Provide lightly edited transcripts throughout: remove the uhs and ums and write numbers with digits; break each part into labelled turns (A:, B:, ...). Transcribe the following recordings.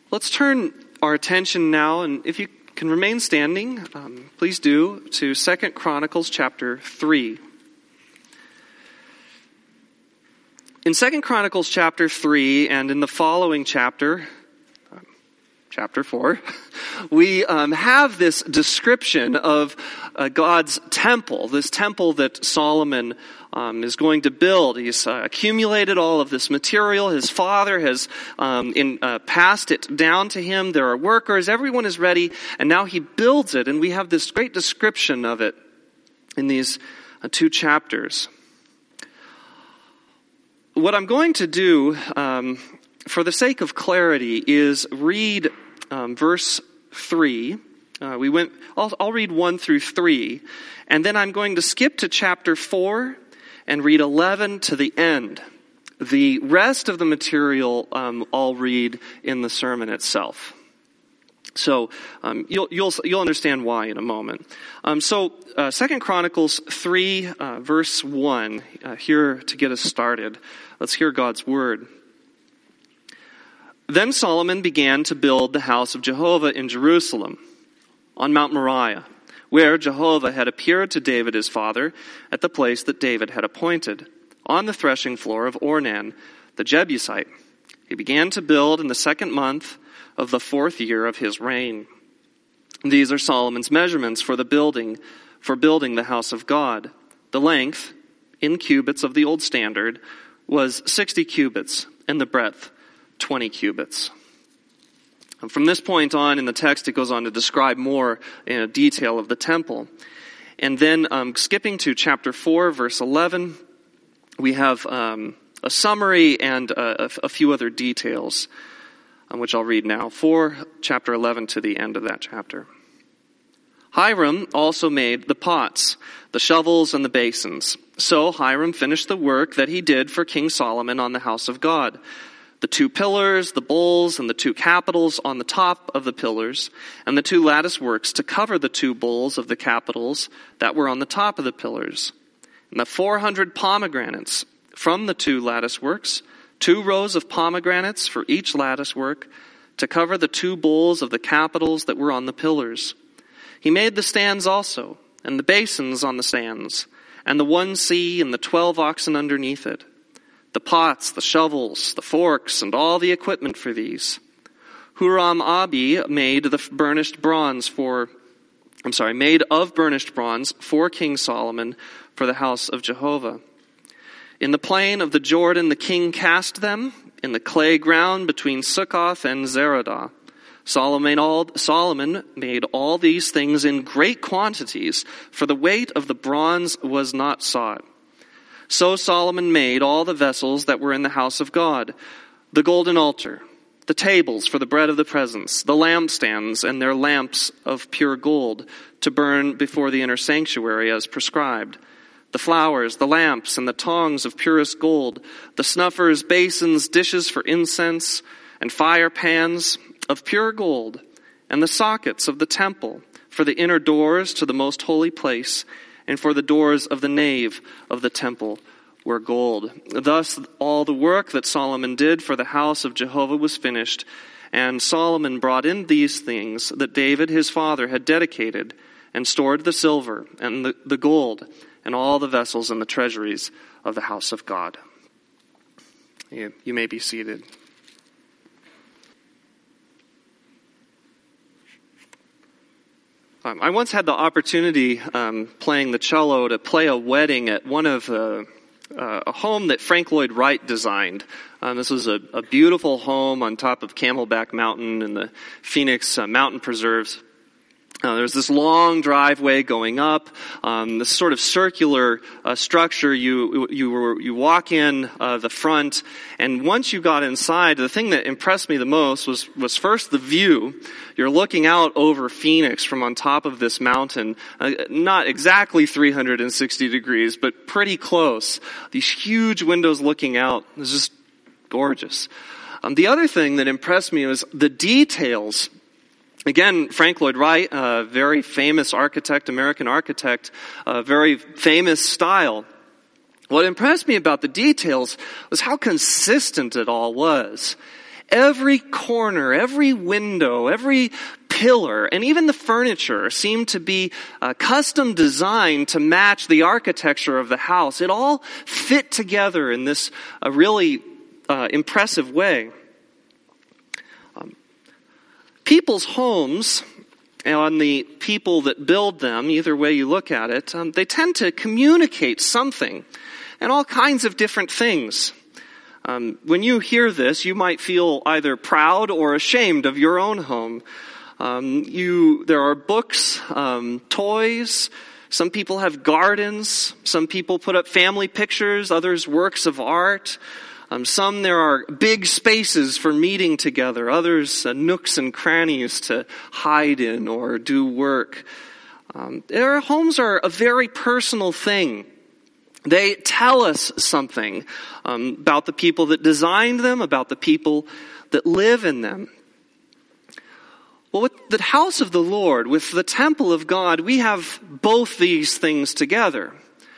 A: Let's turn our attention now, and if you can remain standing, please do, to 2 Chronicles chapter 3. In 2 Chronicles chapter 3, and in the following chapter, chapter 4, we have this description of God's temple, this temple that Solomon is going to build. He's accumulated all of this material. His father has passed it down to him. There are workers. Everyone is ready. And now he builds it. And we have this great description of it in these two chapters. What I'm going to do, for the sake of clarity, is read verse 3. I'll read 1 through 3, and then I'm going to skip to chapter 4 and read 11 to the end. The rest of the material I'll read in the sermon itself. So you'll understand why in a moment. 2 Chronicles 3, verse 1, here to get us started. Let's hear God's word. Then Solomon began to build the house of Jehovah in Jerusalem, on Mount Moriah, where Jehovah had appeared to David his father at the place that David had appointed, on the threshing floor of Ornan, the Jebusite. He began to build in the 2nd month of the 4th year of his reign. These are Solomon's measurements for building the house of God. The length, in cubits of the old standard, was 60 cubits, and the breadth 20 cubits. And from this point on in the text, it goes on to describe more in detail of the temple. And then skipping to chapter 4, verse 11, we have a summary and a few other details, which I'll read now. Chapter 11 to the end of that chapter. Hiram also made the pots, the shovels, and the basins. So Hiram finished the work that he did for King Solomon on the house of God. The 2 pillars, the bowls, and the 2 capitals on the top of the pillars, and the 2 lattice works to cover the 2 bowls of the capitals that were on the top of the pillars. And the 400 pomegranates from the 2 lattice works, 2 rows of pomegranates for each lattice work, to cover the 2 bowls of the capitals that were on the pillars. He made the stands also, and the basins on the stands, and the 1 sea and the 12 oxen underneath it. The pots, the shovels, the forks, and all the equipment for these. Huram-Abi made of burnished bronze for King Solomon for the house of Jehovah. In the plain of the Jordan the king cast them, in the clay ground between Succoth and Zeradah. Solomon made all these things in great quantities, for the weight of the bronze was not sought. So Solomon made all the vessels that were in the house of God, the golden altar, the tables for the bread of the presence, the lampstands and their lamps of pure gold to burn before the inner sanctuary as prescribed, the flowers, the lamps, and the tongs of purest gold, the snuffers, basins, dishes for incense, and fire pans of pure gold, and the sockets of the temple for the inner doors to the most holy place, and for the doors of the nave of the temple were gold. Thus all the work that Solomon did for the house of Jehovah was finished, and Solomon brought in these things that David his father had dedicated, and stored the silver and the gold, and all the vessels in the treasuries of the house of God. You may be seated. I once had the opportunity, playing the cello, to play a wedding at one of a home that Frank Lloyd Wright designed. This was a beautiful home on top of Camelback Mountain in the Phoenix Mountain Preserves. There's this long driveway going up, this sort of circular structure. You walk in the front, and once you got inside, the thing that impressed me the most was first the view. You're looking out over Phoenix from on top of this mountain, not exactly 360 degrees, but pretty close. These huge windows looking out. It was just gorgeous. The other thing that impressed me was the details. Again, Frank Lloyd Wright, a very famous architect, American architect, a very famous style. What impressed me about the details was how consistent it all was. Every corner, every window, every pillar, and even the furniture seemed to be custom designed to match the architecture of the house. It all fit together in this really impressive way. People's homes, and the people that build them, either way you look at it, they tend to communicate something and all kinds of different things. When you hear this, you might feel either proud or ashamed of your own home. There are books, toys. Some people have gardens. Some people put up family pictures. Others works of art. Some there are big spaces for meeting together. Others nooks and crannies to hide in or do work. Our homes are a very personal thing. They tell us something about the people that designed them, about the people that live in them. Well, with the house of the Lord, with the temple of God, we have both these things together.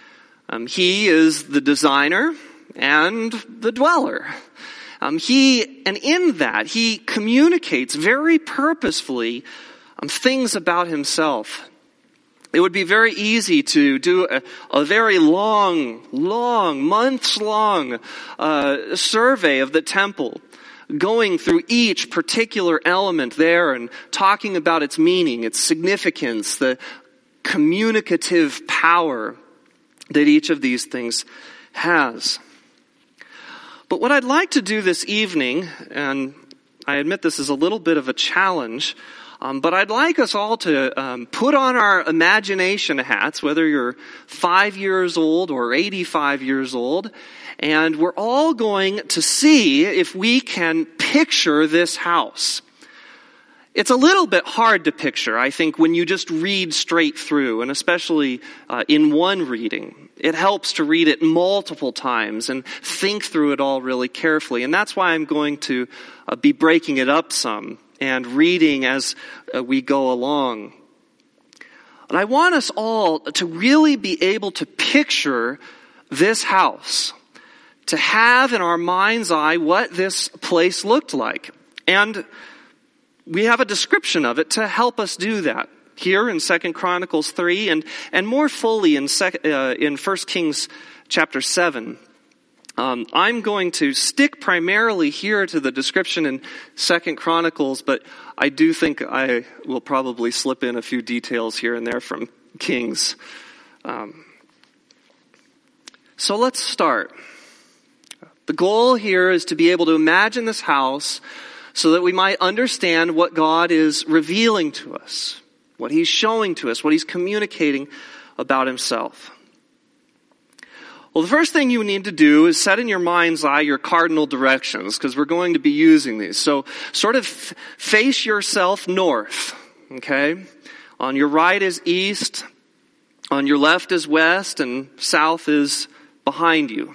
A: He is the designer and the dweller. And in that, he communicates very purposefully things about himself. It would be very easy to do a very long, months-long survey of the temple, going through each particular element there and talking about its meaning, its significance, the communicative power that each of these things has. But what I'd like to do this evening, and I admit this is a little bit of a challenge, but I'd like us all to put on our imagination hats, whether you're 5 years old or 85 years old, and we're all going to see if we can picture this house. It's a little bit hard to picture, I think, when you just read straight through, and especially in one reading. It helps to read it multiple times and think through it all really carefully. And that's why I'm going to be breaking it up some and reading as we go along. And I want us all to really be able to picture this house, to have in our mind's eye what this place looked like. And we have a description of it to help us do that here in 2 Chronicles 3 and more fully in 1 Kings chapter 7. I'm going to stick primarily here to the description in 2 Chronicles, but I do think I will probably slip in a few details here and there from Kings. So let's start. The goal here is to be able to imagine this house so that we might understand what God is revealing to us, what He's showing to us, what He's communicating about Himself. Well, the first thing you need to do is set in your mind's eye your cardinal directions, because we're going to be using these. So sort of face yourself north, okay? On your right is east, on your left is west, and south is behind you.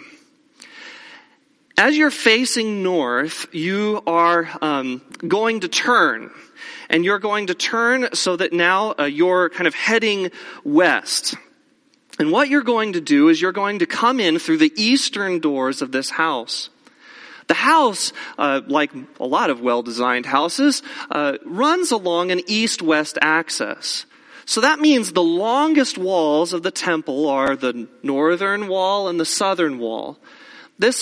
A: As you're facing north, you are going to turn. And you're going to turn so that now you're kind of heading west. And what you're going to do is you're going to come in through the eastern doors of this house. The house, like a lot of well-designed houses, runs along an east-west axis. So that means the longest walls of the temple are the northern wall and the southern wall. This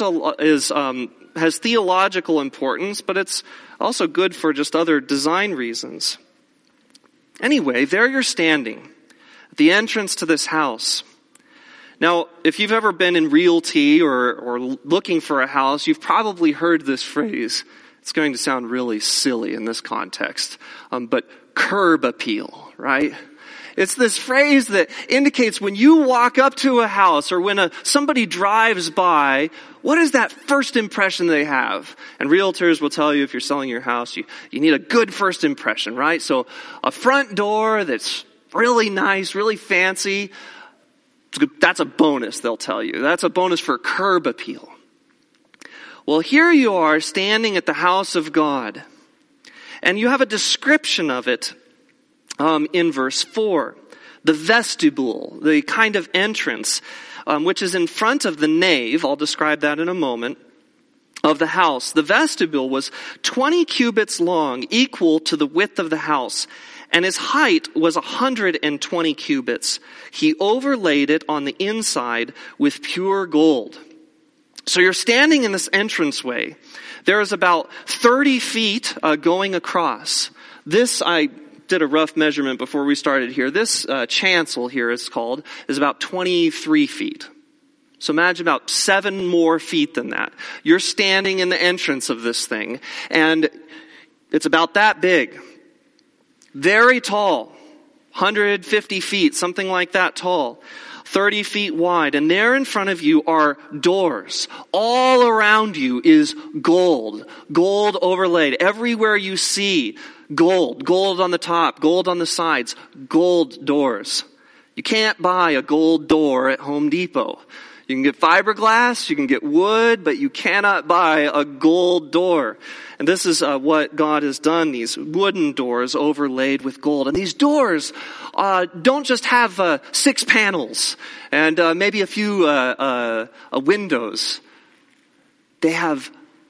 A: has theological importance, but it's also good for just other design reasons. Anyway, there you're standing at the entrance to this house. Now, if you've ever been in realty or looking for a house, you've probably heard this phrase. It's going to sound really silly in this context, but curb appeal, right? It's this phrase that indicates when you walk up to a house or when somebody drives by, what is that first impression they have? And realtors will tell you if you're selling your house, you need a good first impression, right? So a front door that's really nice, really fancy, that's a bonus, they'll tell you. That's a bonus for curb appeal. Well, here you are standing at the house of God, and you have a description of it in verse 4. The vestibule, the kind of entrance, which is in front of the nave. I'll describe that in a moment. of the house. The vestibule was 20 cubits long, equal to the width of the house, and his height was 120 cubits. He overlaid it on the inside with pure gold. So you're standing in this entranceway. There is about 30 feet going across. This, I did a rough measurement before we started here. This chancel here is about 23 feet. So imagine about 7 more feet than that. You're standing in the entrance of this thing, and it's about that big. Very tall. 150 feet, something like that tall. 30 feet wide. And there in front of you are doors. All around you is gold. Gold overlaid. Everywhere you see gold. Gold on the top. Gold on the sides. Gold doors. You can't buy a gold door at Home Depot. You can get fiberglass, you can get wood, but you cannot buy a gold door. And this is what God has done, these wooden doors overlaid with gold. And these doors don't just have 6 panels and maybe a few windows. They have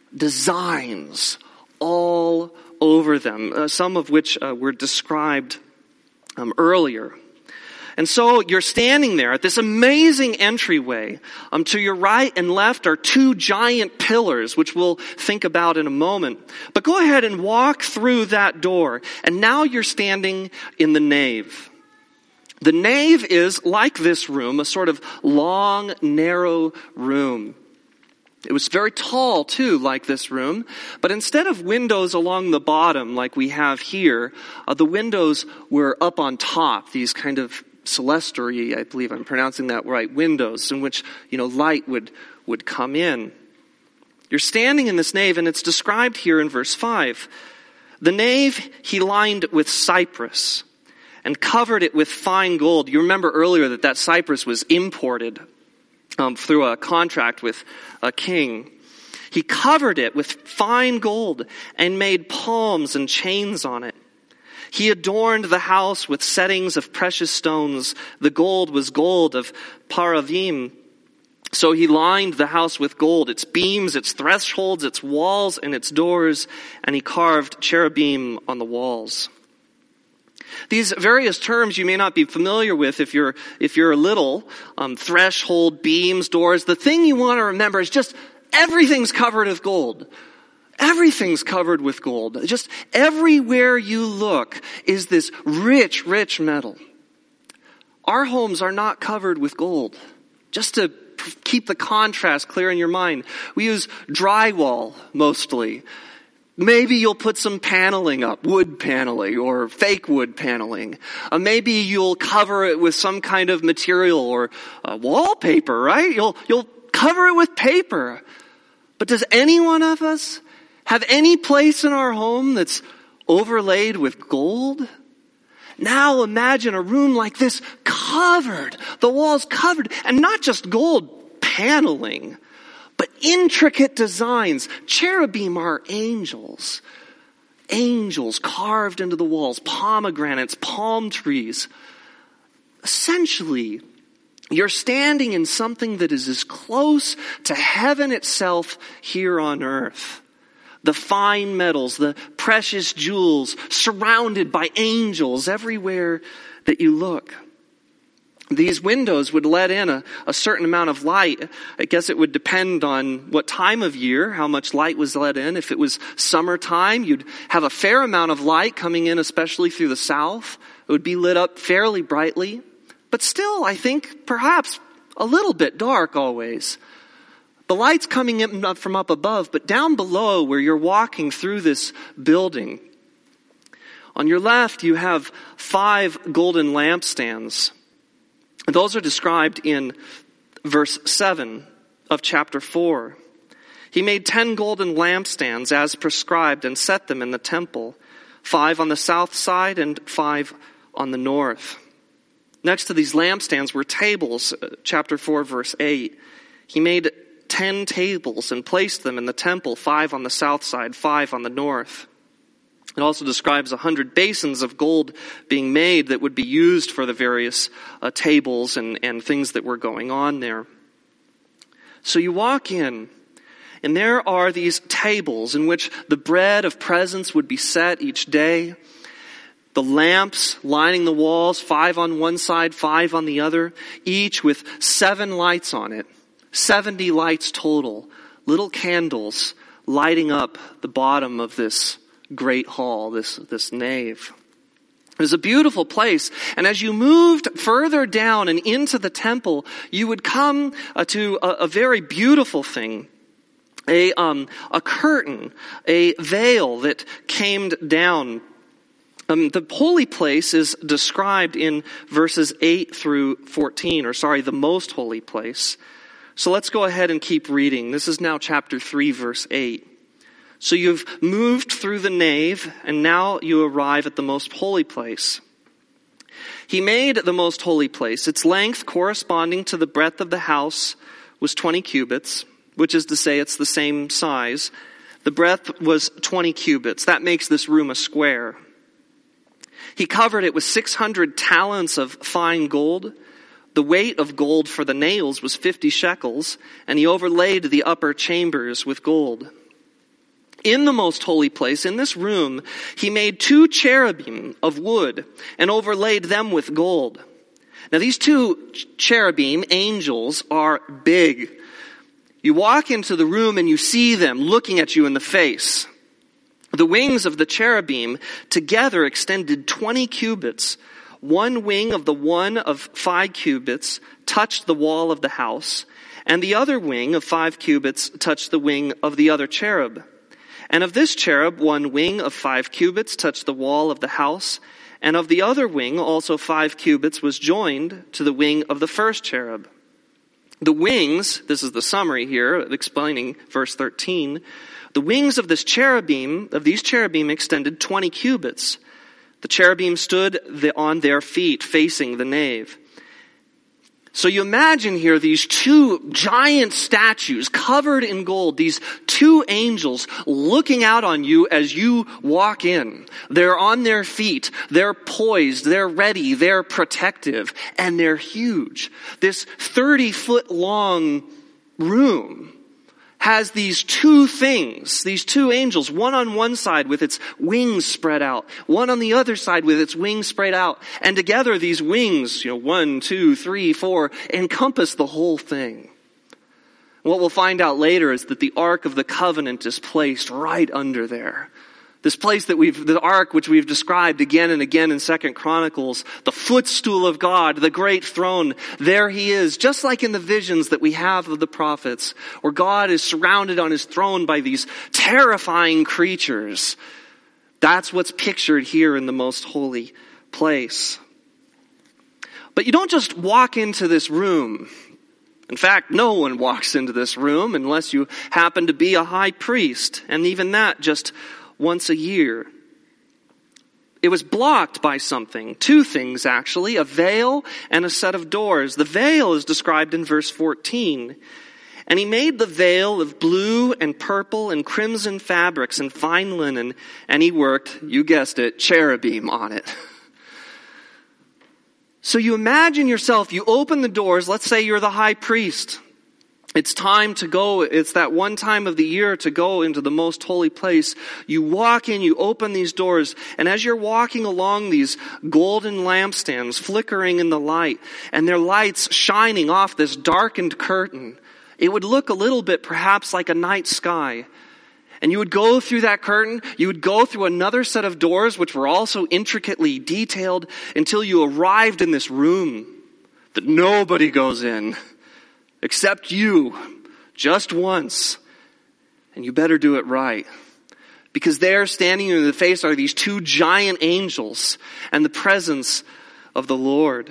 A: designs all over them, some of which were described earlier. And so you're standing there at this amazing entryway. To your right and left are 2 giant pillars, which we'll think about in a moment. But go ahead and walk through that door. And now you're standing in the nave. The nave is, like this room, a sort of long, narrow room. It was very tall, too, like this room. But instead of windows along the bottom, like we have here, the windows were up on top, these kind of clerestory, I believe I'm pronouncing that right, windows in which, light would come in. You're standing in this nave, and it's described here in verse 5. The nave he lined with cypress and covered it with fine gold. You remember earlier that cypress was imported through a contract with a king. He covered it with fine gold and made palms and chains on it. He adorned the house with settings of precious stones. The gold was gold of Paravim. So he lined the house with gold, its beams, its thresholds, its walls, and its doors, and he carved cherubim on the walls. These various terms you may not be familiar with if you're a little. Threshold, beams, doors. The thing you want to remember is just everything's covered with gold. Everything's covered with gold. Just everywhere you look is this rich, rich metal. Our homes are not covered with gold. Just to keep the contrast clear in your mind, we use drywall mostly. Maybe you'll put some paneling up, wood paneling or fake wood paneling. Maybe you'll cover it with some kind of material or wallpaper, right? You'll cover it with paper. But does any one of us have any place in our home that's overlaid with gold? Now imagine a room like this covered, the walls covered, and not just gold paneling, but intricate designs. Cherubim are angels. Angels carved into the walls, pomegranates, palm trees. Essentially, you're standing in something that is as close to heaven itself here on earth. The fine metals, the precious jewels, surrounded by angels everywhere that you look. These windows would let in a certain amount of light. I guess it would depend on what time of year, how much light was let in. If it was summertime, you'd have a fair amount of light coming in, especially through the south. It would be lit up fairly brightly. But still, I think, perhaps a little bit dark always. The light's coming in from up above, but down below where you're walking through this building, on your left you have 5 golden lampstands. Those are described in verse 7 of chapter 4. He made 10 golden lampstands as prescribed and set them in the temple, 5 on the south side and 5 on the north. Next to these lampstands were tables, chapter 4, verse 8. He made 10 tables and placed them in the temple, 5 on the south side, 5 on the north. It also describes 100 basins of gold being made that would be used for the various tables and things that were going on there. So you walk in, And there are these tables in which the bread of presence would be set each day. The lamps lining the walls, 5 on one side, 5 on the other, each with 7 lights on it. 70 lights total. Little candles lighting up the bottom of this great hall, this nave. It was a beautiful place. And as you moved further down and into the temple, you would come to a very beautiful thing. A curtain, a veil that came down. The holy place is described in verses 8 through 14, the most holy place. So let's go ahead and keep reading. This is now chapter 3, verse 8. So you've moved through the nave, and now you arrive at the most holy place. He made the most holy place. Its length corresponding to the breadth of the house was 20 cubits, which is to say it's the same size. The breadth was 20 cubits. That makes this room a square. He covered it with 600 talents of fine gold. The weight of gold for the nails was 50 shekels, and he overlaid the upper chambers with gold. In the most holy place, in this room, he made 2 cherubim of wood and overlaid them with gold. Now these 2 cherubim, angels, are big. You walk into the room and you see them looking at you in the face. The wings of the cherubim together extended 20 cubits. One wing of the one of 5 cubits touched the wall of the house, and the other wing of 5 cubits touched the wing of the other cherub. And of this cherub, one wing of 5 cubits touched the wall of the house, and of the other wing also 5 cubits was joined to the wing of the first cherub. The wings, this is the summary here, explaining verse 13, the wings of these cherubim extended 20 cubits. The cherubim stood on their feet facing the nave. So you imagine here these 2 giant statues covered in gold, these 2 angels looking out on you as you walk in. They're on their feet, they're poised, they're ready, they're protective, and they're huge. This 30-foot long room has these 2 things, these 2 angels, one on one side with its wings spread out, one on the other side with its wings spread out. And together these wings, 1, 2, 3, 4, encompass the whole thing. What we'll find out later is that the Ark of the Covenant is placed right under there. This place the ark which we've described again and again in 2 Chronicles, the footstool of God, the great throne, there he is, just like in the visions that we have of the prophets, where God is surrounded on his throne by these terrifying creatures. That's what's pictured here in the most holy place. But you don't just walk into this room. In fact, no one walks into this room unless you happen to be a high priest, and even that just once a year. It was blocked by something, 2 things actually, a veil and a set of doors. The veil is described in verse 14. And he made the veil of blue and purple and crimson fabrics and fine linen, and he worked, you guessed it, cherubim on it. So you imagine yourself, you open the doors, let's say you're the high priest. It's time to go. It's that one time of the year to go into the most holy place. You walk in, you open these doors, and as you're walking along these golden lampstands flickering in the light, and their lights shining off this darkened curtain, it would look a little bit perhaps like a night sky. And you would go through that curtain, you would go through another set of doors which were also intricately detailed until you arrived in this room that nobody goes in. Except you, just once. And you better do it right. Because there, standing in the face, are these 2 giant angels and the presence of the Lord.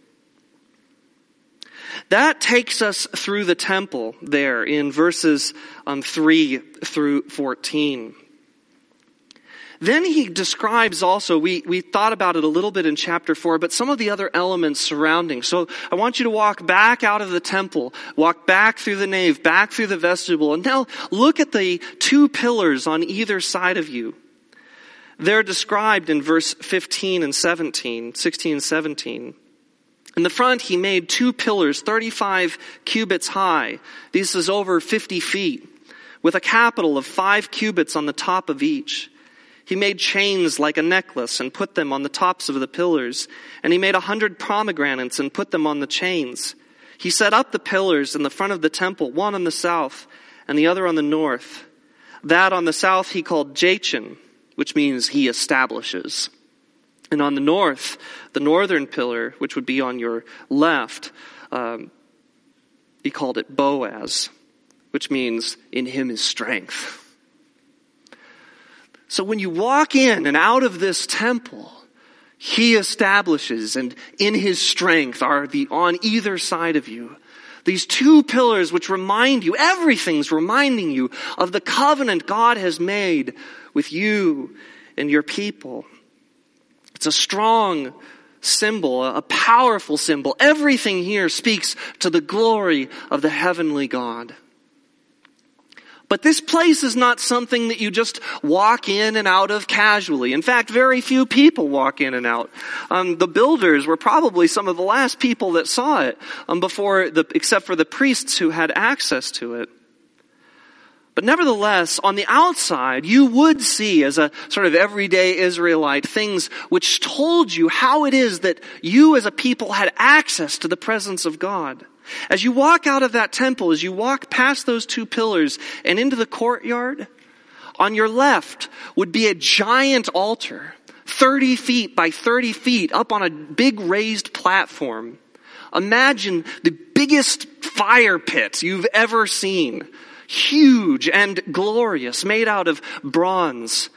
A: That takes us through the temple there in verses 3 through 14. Then he describes also, we thought about it a little bit in chapter 4, but some of the other elements surrounding. So I want you to walk back out of the temple, walk back through the nave, back through the vestibule, and now look at the 2 pillars on either side of you. They're described in verse 16 and 17. In the front, he made 2 pillars, 35 cubits high. This is over 50 feet. with a capital of 5 cubits on the top of each. He made chains like a necklace and put them on the tops of the pillars. And he made 100 pomegranates and put them on the chains. He set up the pillars in the front of the temple, one on the south and the other on the north. That on the south he called Jachin, which means he establishes. And on the north, the northern pillar, which would be on your left, he called it Boaz, which means in him is strength. So when you walk in and out of this temple, he establishes, and in his strength are on either side of you. These 2 pillars which remind you, everything's reminding you of the covenant God has made with you and your people. It's a strong symbol, a powerful symbol. Everything here speaks to the glory of the heavenly God. But this place is not something that you just walk in and out of casually. In fact, very few people walk in and out. The builders were probably some of the last people that saw it, except for the priests who had access to it. But nevertheless, on the outside, you would see, as a sort of everyday Israelite, things which told you how it is that you as a people had access to the presence of God. As you walk out of that temple, as you walk past those 2 pillars and into the courtyard, on your left would be a giant altar, 30 feet by 30 feet, up on a big raised platform. Imagine the biggest fire pit you've ever seen. Huge and glorious, made out of bronze.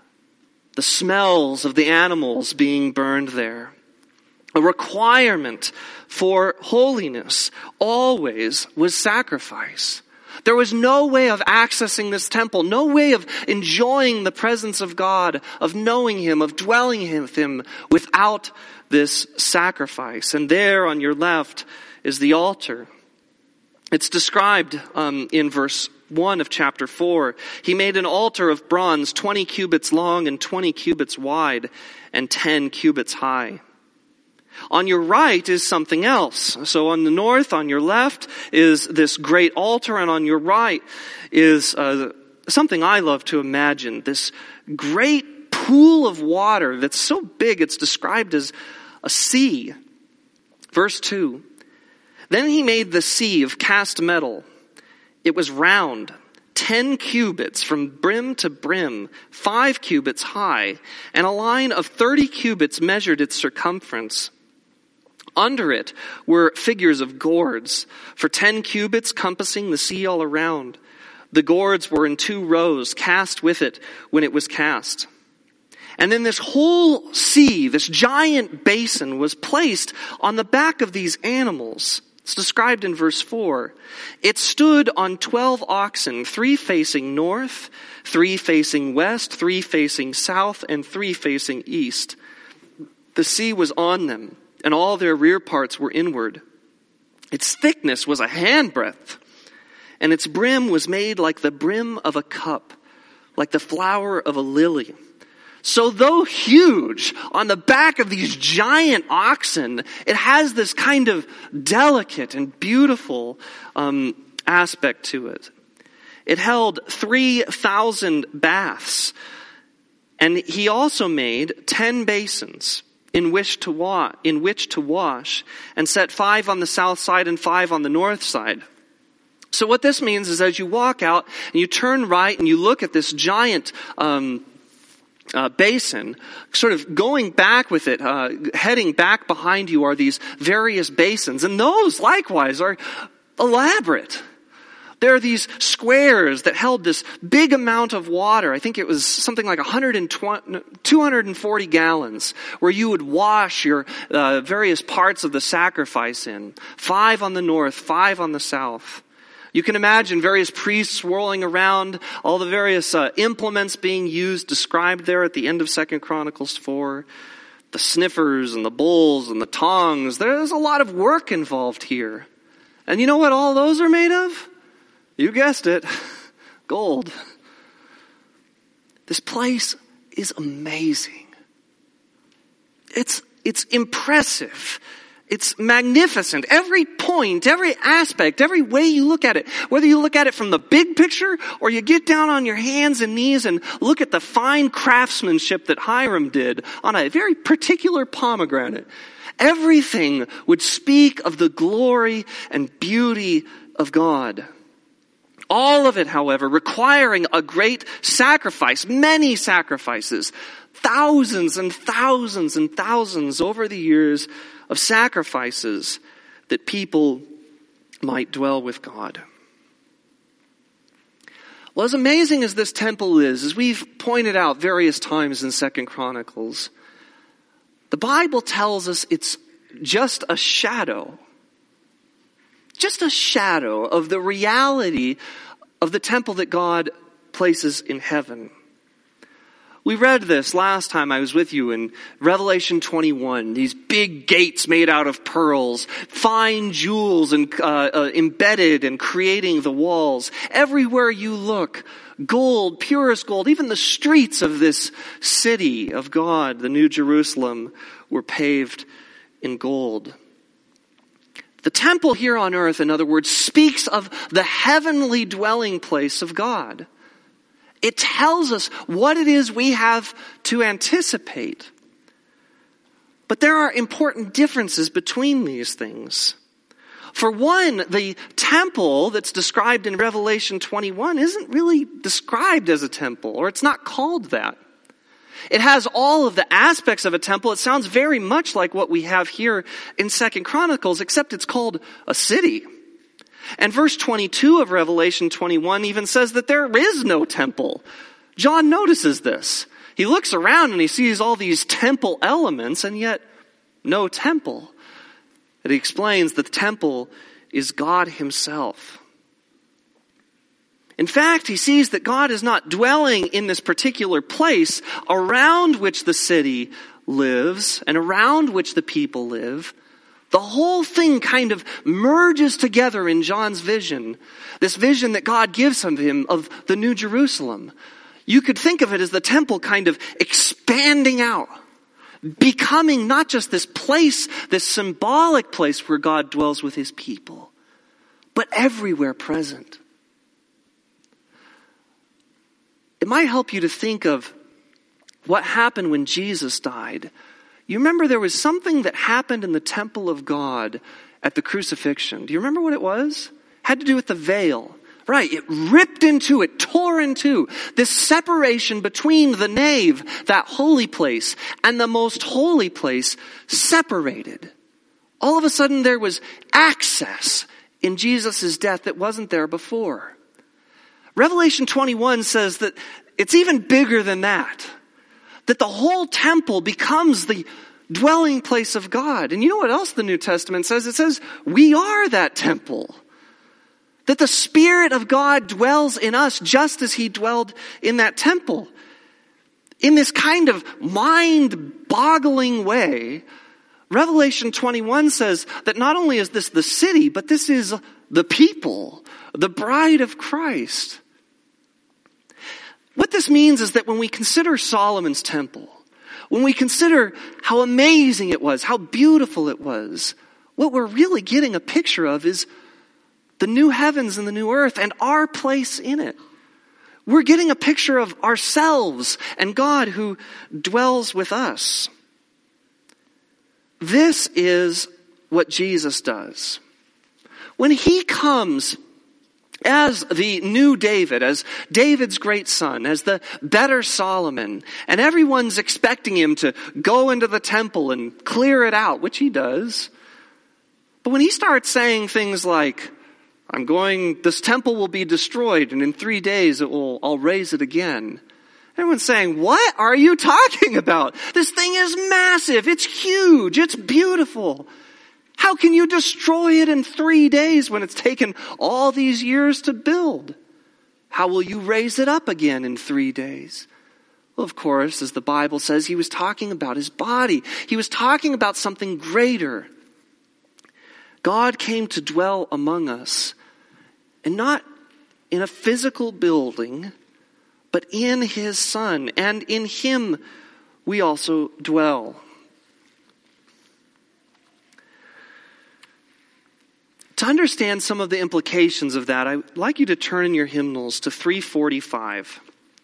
A: The smells of the animals being burned there. A requirement for holiness always was sacrifice. There was no way of accessing this temple, no way of enjoying the presence of God, of knowing him, of dwelling with him without this sacrifice. And there on your left is the altar. It's described in verse 1 of chapter 4. He made an altar of bronze 20 cubits long and 20 cubits wide and 10 cubits high. On your right is something else. So on the north, on your left, is this great altar, and on your right is something I love to imagine. This great pool of water that's so big it's described as a sea. Verse 2. Then he made the sea of cast metal. It was round, 10 cubits from brim to brim, 5 cubits high, and a line of 30 cubits measured its circumference. Under it were figures of gourds, for 10 cubits compassing the sea all around. The gourds were in 2 rows, cast with it when it was cast. And then this whole sea, this giant basin, was placed on the back of these animals. It's described in verse 4. It stood on 12 oxen, 3 facing north, 3 facing west, 3 facing south, and 3 facing east. The sea was on them, and all their rear parts were inward. Its thickness was a handbreadth, and its brim was made like the brim of a cup, like the flower of a lily. So though huge, on the back of these giant oxen, it has this kind of delicate and beautiful aspect to it. It held 3,000 baths. And he also made 10 basins in which to wash, and set 5 on the south side and 5 on the north side. So what this means is as you walk out and you turn right and you look at this giant basin, sort of going back with it, heading back behind you are these various basins. And those likewise are elaborate. There are these squares that held this big amount of water. I think it was something like 240 gallons, where you would wash your various parts of the sacrifice in. 5 on the north, 5 on the south. You can imagine various priests swirling around, all the various implements being used, described there at the end of 2 Chronicles 4. The sniffers and the bowls and the tongs. There's a lot of work involved here. And you know what all those are made of? You guessed it. Gold. This place is amazing. It's impressive. It's magnificent. Every point point, every aspect, every way you look at it, whether you look at it from the big picture or you get down on your hands and knees and look at the fine craftsmanship that Hiram did on a very particular pomegranate, everything would speak of the glory and beauty of God. All of it, however, requiring a great sacrifice, many sacrifices, thousands and thousands and thousands over the years of sacrifices that people might dwell with God. Well, as amazing as this temple is, as we've pointed out various times in 2 Chronicles, the Bible tells us it's just a shadow of the reality of the temple that God places in heaven. We read this last time I was with you in Revelation 21. These big gates made out of pearls, fine jewels and embedded and creating the walls. Everywhere you look, gold, purest gold. Even the streets of this city of God, the New Jerusalem, were paved in gold. The temple here on earth, in other words, speaks of the heavenly dwelling place of God. It tells us what it is we have to anticipate. But there are important differences between these things. For one, the temple that's described in Revelation 21 isn't really described as a temple, or it's not called that. It has all of the aspects of a temple. It sounds very much like what we have here in 2 Chronicles, except it's called a city. And verse 22 of Revelation 21 even says that there is no temple. John notices this. He looks around and he sees all these temple elements and yet no temple. And he explains that the temple is God himself. In fact, he sees that God is not dwelling in this particular place around which the city lives and around which the people live. The whole thing kind of merges together in John's vision. This vision that God gives him of the New Jerusalem. You could think of it as the temple kind of expanding out. Becoming not just this place, this symbolic place where God dwells with his people, but everywhere present. It might help you to think of what happened when Jesus died. You remember there was something that happened in the temple of God at the crucifixion. Do you remember what it was? It had to do with the veil. Right, it ripped into, it tore into this separation between the nave, that holy place, and the most holy place separated. All of a sudden there was access in Jesus' death that wasn't there before. Revelation 21 says that it's even bigger than that. That the whole temple becomes the dwelling place of God. And you know what else the New Testament says? It says we are that temple. That the Spirit of God dwells in us just as he dwelled in that temple. In this kind of mind-boggling way, Revelation 21 says that not only is this the city, but this is the people, the bride of Christ. What this means is that when we consider Solomon's temple, when we consider how amazing it was, how beautiful it was, what we're really getting a picture of is the new heavens and the new earth and our place in it. We're getting a picture of ourselves and God who dwells with us. This is what Jesus does. When he comes as the new David, as David's great son, as the better Solomon, and everyone's expecting him to go into the temple and clear it out, which he does. But when he starts saying things like, this temple will be destroyed and in 3 days I'll raise it again. Everyone's saying, what are you talking about? This thing is massive. It's huge. It's beautiful. How can you destroy it in 3 days when it's taken all these years to build? How will you raise it up again in 3 days? Well, of course, as the Bible says, he was talking about his body. He was talking about something greater. God came to dwell among us, and not in a physical building, but in his Son, and in him we also dwell. To understand some of the implications of that, I'd like you to turn in your hymnals to 345.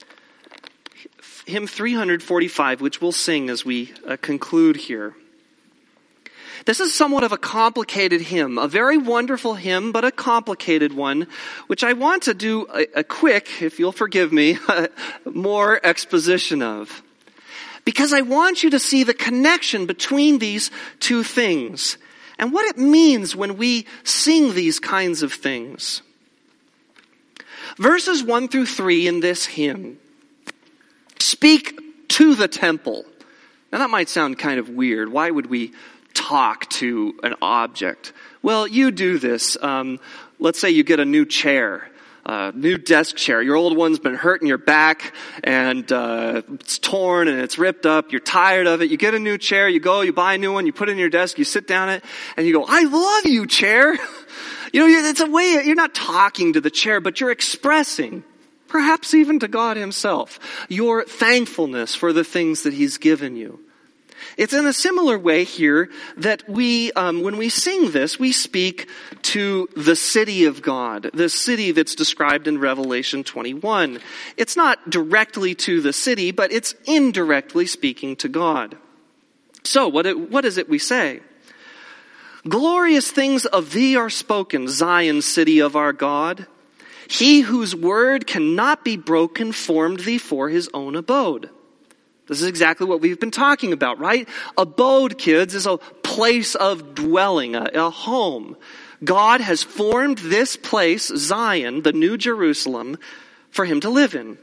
A: Hymn 345, which we'll sing as we conclude here. This is somewhat of a complicated hymn, a very wonderful hymn, but a complicated one, which I want to do a quick, if you'll forgive me, more exposition of. Because I want you to see the connection between these two things and what it means when we sing these kinds of things. Verses 1 through 3 in this hymn speak to the temple. Now that might sound kind of weird. Why would we talk to an object? Well, you do this. Let's say you get a new chair, new desk chair. Your old one's been hurting your back and it's torn and it's ripped up. You're tired of it. You get a new chair. You go, you buy a new one. You put it in your desk. You sit down it and you go, I love you, chair. It's a way, you're not talking to the chair, but you're expressing, perhaps even to God himself, your thankfulness for the things that he's given you. It's in a similar way here that we, when we sing this, we speak to the city of God, the city that's described in Revelation 21. It's not directly to the city, but it's indirectly speaking to God. So what is it we say? Glorious things of thee are spoken, Zion, city of our God. He whose word cannot be broken formed thee for his own abode. This is exactly what we've been talking about, right? Abode, kids, is a place of dwelling, a home. God has formed this place, Zion, the New Jerusalem, for him to live in.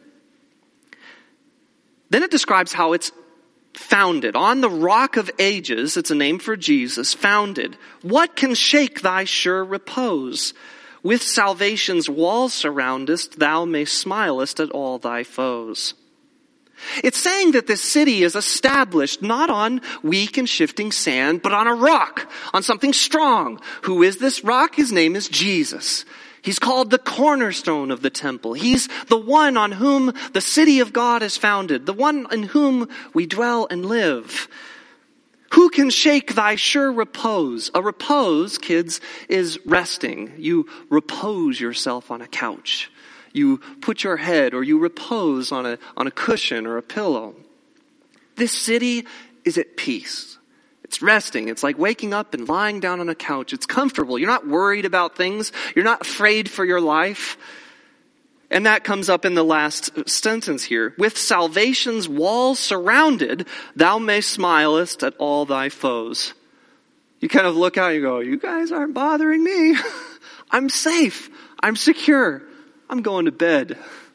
A: Then it describes how it's founded. On the rock of ages, it's a name for Jesus, founded. What can shake thy sure repose? With salvation's walls surroundest, thou may smilest at all thy foes. It's saying that this city is established not on weak and shifting sand, but on a rock, on something strong. Who is this rock? His name is Jesus. He's called the cornerstone of the temple. He's the one on whom the city of God is founded, the one in whom we dwell and live. Who can shake thy sure repose? A repose, kids, is resting. You repose yourself on a couch. You put your head or you repose on a cushion or a pillow. This city is at peace. It's resting. It's like waking up and lying down on a couch. It's comfortable. You're not worried about things. You're not afraid for your life. And that comes up in the last sentence here. With salvation's walls surrounded, thou may smilest at all thy foes. You kind of look out and you go, you guys aren't bothering me. I'm safe. I'm secure. I'm going to bed.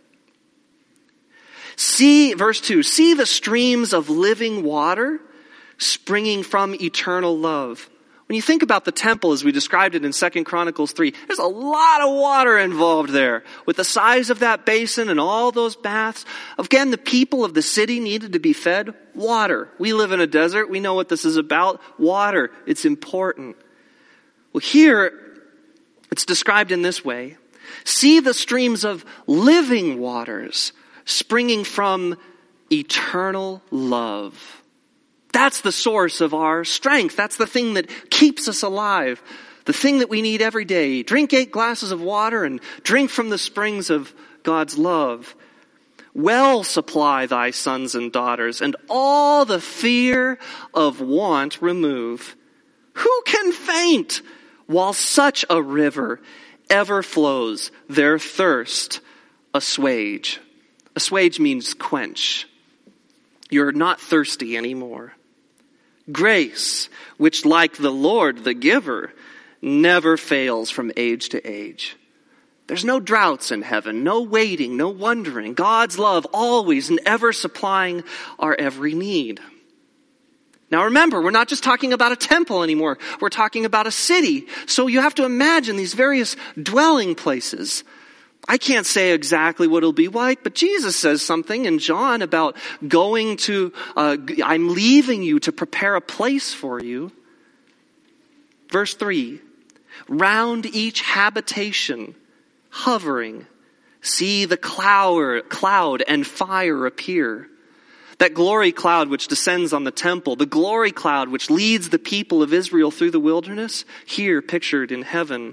A: See, verse 2, see the streams of living water springing from eternal love. When you think about the temple as we described it in 2 Chronicles 3, there's a lot of water involved there. With the size of that basin and all those baths, again, the people of the city needed to be fed water. We live in a desert. We know what this is about. Water. It's important. Well, here, it's described in this way. See the streams of living waters springing from eternal love. That's the source of our strength. That's the thing that keeps us alive. The thing that we need every day. Drink 8 glasses of water and drink from the springs of God's love. Well supply thy sons and daughters, and all the fear of want remove. Who can faint while such a river ever flows, their thirst assuage? Assuage means quench. You're not thirsty anymore. Grace, which like the Lord, the giver, never fails from age to age. There's no droughts in heaven, no waiting, no wondering. God's love always and ever supplying our every need. Now remember, we're not just talking about a temple anymore. We're talking about a city. So you have to imagine these various dwelling places. I can't say exactly what it'll be like, but Jesus says something in John about going to, I'm leaving you to prepare a place for you. Verse 3, round each habitation, hovering, see the cloud and fire appear. That glory cloud which descends on the temple, the glory cloud which leads the people of Israel through the wilderness, here pictured in heaven.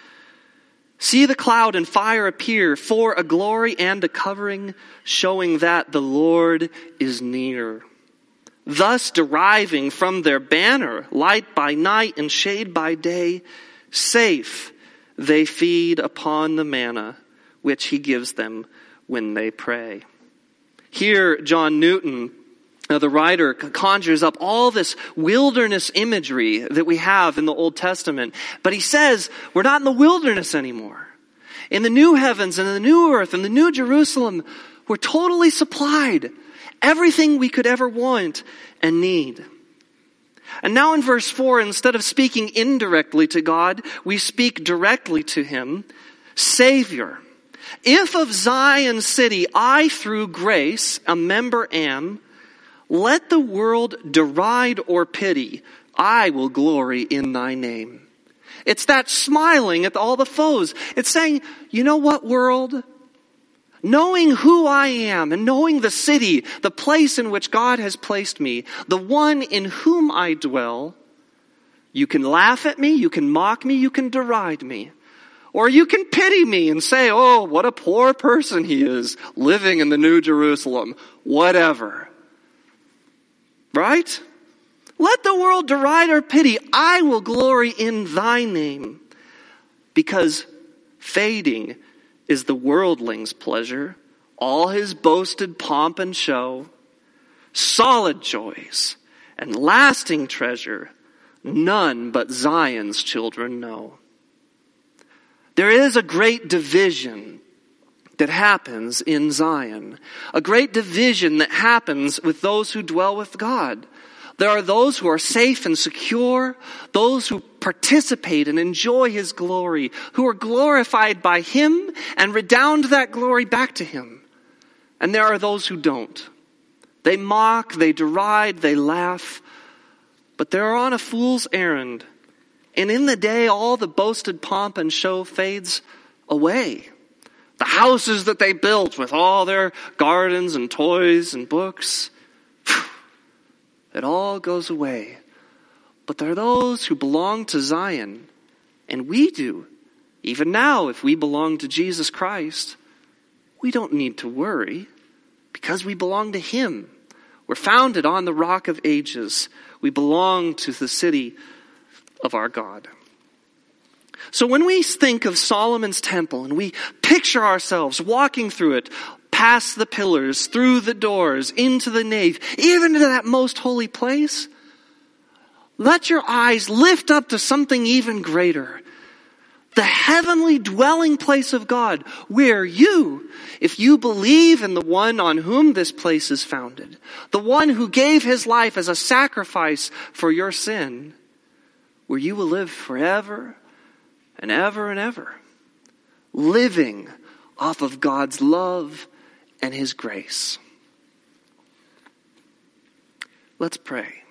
A: See the cloud and fire appear for a glory and a covering, showing that the Lord is near. Thus deriving from their banner light by night and shade by day, safe they feed upon the manna which he gives them when they pray. Here, John Newton, the writer, conjures up all this wilderness imagery that we have in the Old Testament. But he says, we're not in the wilderness anymore. In the new heavens and in the new earth and the new Jerusalem, we're totally supplied. Everything we could ever want and need. And now in verse 4, instead of speaking indirectly to God, we speak directly to him. Savior, if of Zion city I through grace a member am, let the world deride or pity, I will glory in thy name. It's that smiling at all the foes. It's saying, you know what, world? Knowing who I am and knowing the city, the place in which God has placed me, the one in whom I dwell, you can laugh at me, you can mock me, you can deride me. Or you can pity me and say, oh, what a poor person he is living in the New Jerusalem. Whatever. Right? Let the world deride or pity. I will glory in thy name. Because fading is the worldling's pleasure, all his boasted pomp and show, solid joys and lasting treasure, none but Zion's children know. There is a great division that happens in Zion. A great division that happens with those who dwell with God. There are those who are safe and secure, those who participate and enjoy his glory, who are glorified by him and redound that glory back to him. And there are those who don't. They mock, they deride, they laugh, but they're on a fool's errand. And in the day, all the boasted pomp and show fades away. The houses that they built with all their gardens and toys and books, it all goes away. But there are those who belong to Zion, and we do. Even now, if we belong to Jesus Christ, we don't need to worry because we belong to him. We're founded on the rock of ages. We belong to the city of our God. So when we think of Solomon's temple and we picture ourselves walking through it, past the pillars, through the doors, into the nave, even to that most holy place, let your eyes lift up to something even greater. The heavenly dwelling place of God, where you, if you believe in the one on whom this place is founded, the one who gave his life as a sacrifice for your sin, where you will live forever and ever and ever, living off of God's love and his grace. Let's pray.